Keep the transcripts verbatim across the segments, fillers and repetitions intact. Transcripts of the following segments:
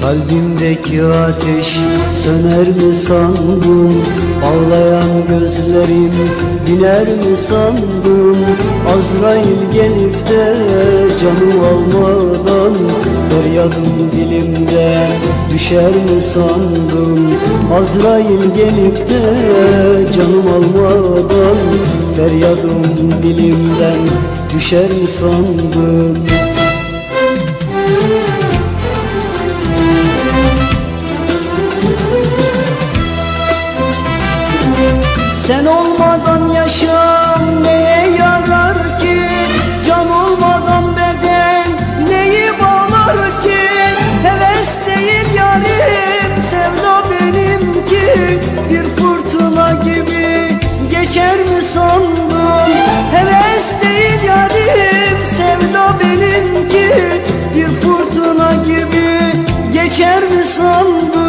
Kalbimdeki ateş söner mi sandım? Ağlayan gözlerim diner mi sandım? Azrail gelip de canım almadan feryadım dilimden düşer mi sandım? Azrail gelip de canım almadan feryadım dilimden düşer mi sandım? Sen olmadan yaşam neye yarar ki? Can olmadan beden neyi bağlar ki? Heves değil yarim, sevda benimki. Bir fırtına gibi geçer mi sandın? Heves değil yarim, sevda benimki. Bir fırtına gibi geçer mi sandın?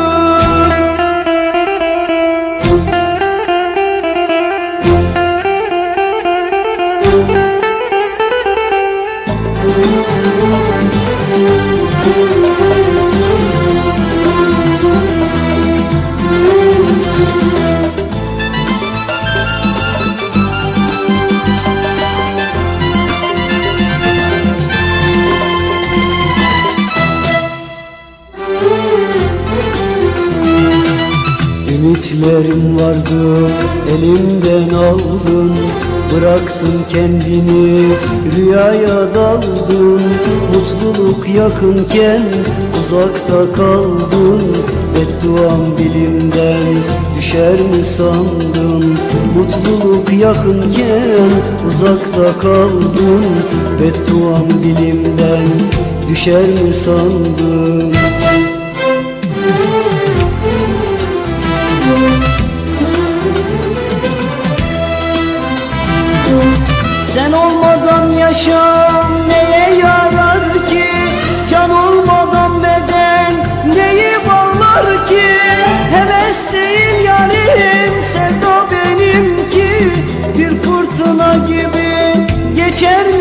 Ümitlerim vardı, elimden aldın. Bıraktın kendini, rüyaya daldın. Mutluluk yakınken uzakta kaldın. Bedduam dilimden düşer mi sandın? Mutluluk yakınken uzakta kaldın. Bedduam dilimden düşer mi sandın? Sen olmadan yaşam neye yarar ki? Can olmadan beden neyi bağlar ki? Heves değil yarim, sevda benimki. Bir fırtına gibi geçer